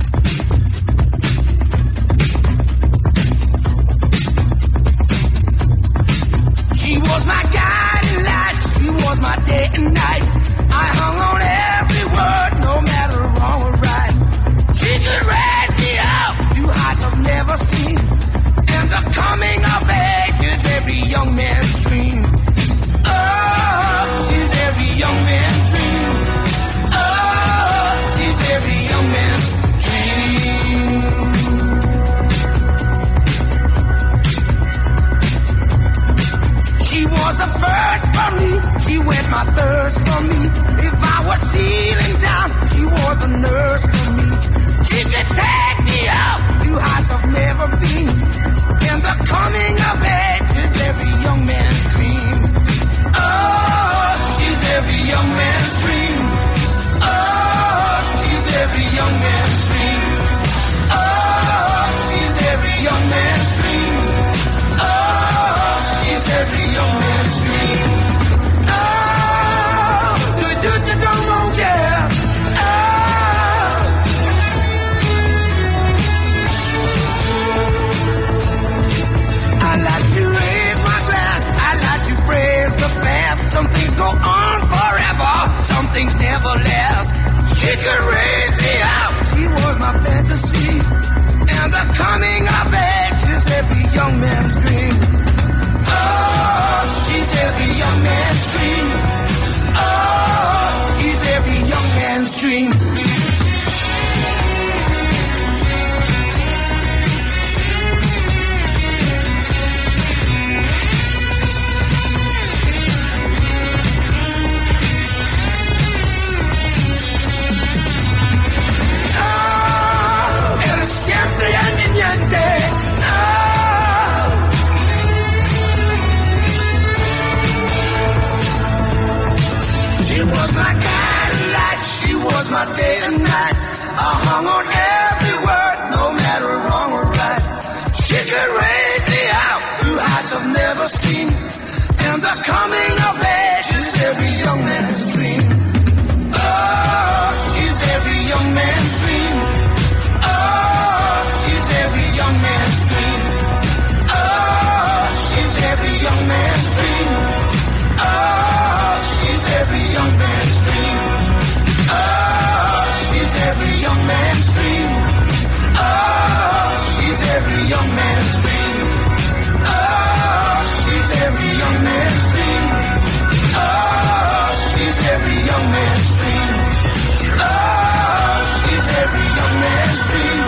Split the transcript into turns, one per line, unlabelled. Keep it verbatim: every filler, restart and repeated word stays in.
She was my guiding light, she was my day and night. I hung on every word, no matter wrong or right. She could raise me up to heights I've never seen, and the coming of age is every young man's dream. Oh, she's every young man's dream. Oh, she's every young man's dream. She was the first for me, she went my thirst for me. If I was feeling down, she was a nurse for me. She could take me out to heights I've never been, and the coming of age is every young man's dream. Oh, she's every young man's dream. Oh, she's every young man's dream. Oh, she's every young man's dream. Oh, she's every young man's dream. Oh, do do do don't know, yeah. Oh. I like to raise my glass, I like to praise the past. Some things go on forever, some things never last. She could raise me out, she was my fantasy, and the coming of age is every young man's dream. Oh, she's every young man's dream. Oh, she's every young man's dream. My day and night, I hung on every word, no matter wrong or right. She could raise me out to heights I've never seen, and the coming of age is every young man's dream. Oh, she's every young man's dream. Oh, she's every young man's dream. Oh, she's every young man's dream. Oh, she's every young man's dream. Oh, she's every young man's dream. Oh, she's every young man's dream. Oh, she's every young man's dream. Oh, she's every young man's dream. Oh, she's every young man's dream.